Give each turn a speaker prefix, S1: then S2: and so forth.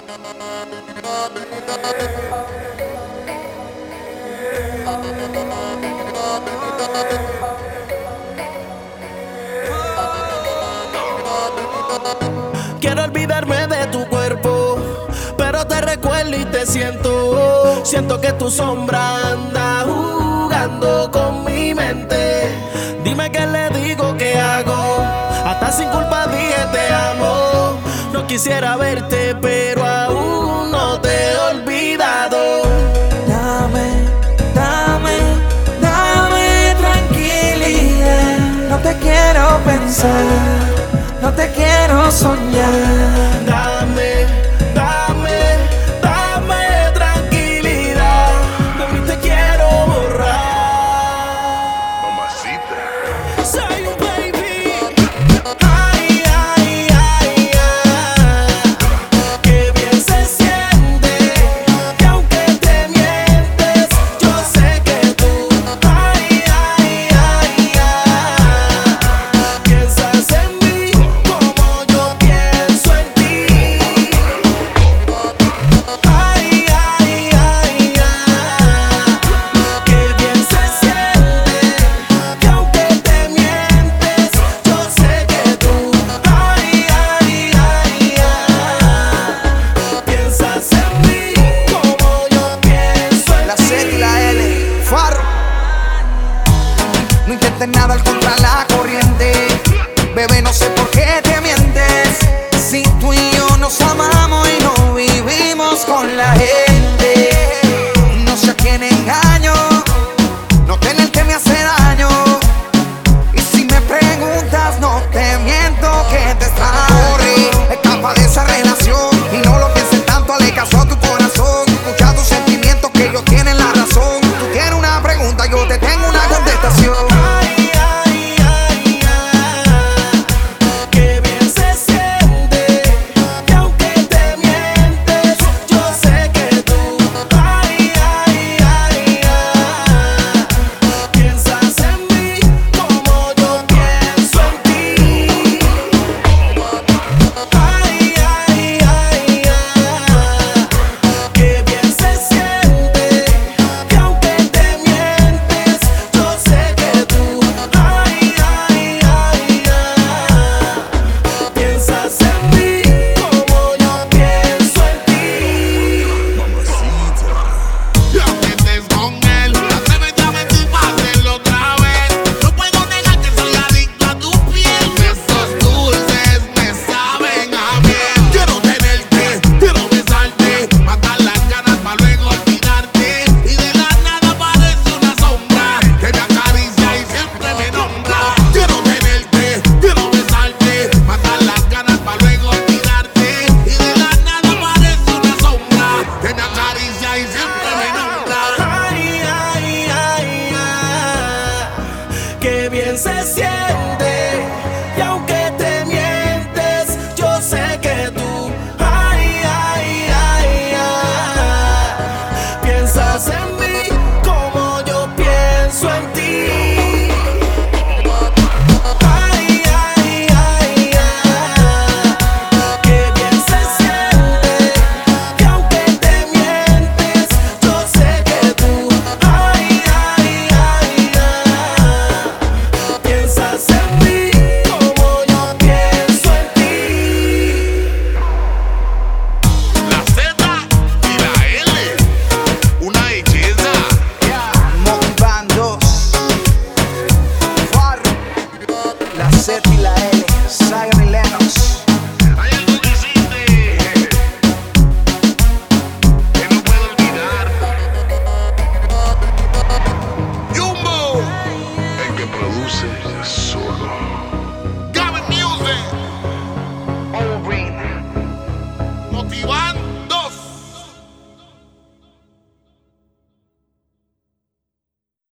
S1: Quiero olvidarme de tu cuerpo, pero te recuerdo y te siento. Siento que tu sombra anda jugando con mi mente. Dime qué le digo, qué hago. Hasta sin culpa dije te amo. No quisiera verte, pero aún no te he olvidado.
S2: Dame tranquilidad. No te quiero pensar, no te quiero soñar.
S1: Dame tranquilidad. De mí te quiero borrar.
S3: Mamacita.
S1: Soy un baby. Ay, ay, ay, ay. Qué bien se siente. Que aunque te mientes, yo sé que tú. Ay, ay, ay, ay. Piensas en mí como yo pienso en ti. Ay, ay, ay, ay. Qué bien se siente. Que aunque te mientes, yo sé que tú. Ay, ay, ay, ay. Piensas en mí como yo pienso en ti.
S2: La C y la L, Faro. No intentes nadar contra la corriente. Bebé, no sé por qué te mientes. Si tú y yo nos amamos y no vivimos con la gente. No sé a quién engaño. No tener que me hace daño. Y si me preguntas, no te miento que te extraño. Corre, escapa de esa relación. Y no lo pienses tanto, hazle caso a tu corazón. Escucha tus sentimientos, que ellos tienen la razón. Tú tienes una pregunta, yo te tengo una contestación.
S1: Ay, ay, ay, ay. Qué bien se siente. Que aunque te mientes, yo sé que tú. Ay, ay, ay, ay. Piensas en mí como yo pienso en ti. Ay, ay, ay, ay. Qué bien se siente. Que aunque te mientes, yo sé que tú. Ay, ay, ay, ay. Piensas en mí como yo pienso en ti.
S3: Mamacita. Ya que estés con él, atrévete a ver si hacerlo otra vez. No puedo negar que soy adicto a tu piel. Esos dulces me saben a miel. Quiero tenerte, quiero besarte, matar las ganas para luego olvidarte. Y de la nada aparece una sombra que me acaricia y siempre me nombra. Quiero tenerte, quiero besarte, matar las ganas para luego olvidarte. Y de la nada aparece una sombra que me acaricia y siempre me nombra.
S1: Ay, ay, ay, ay. Qué bien se siente.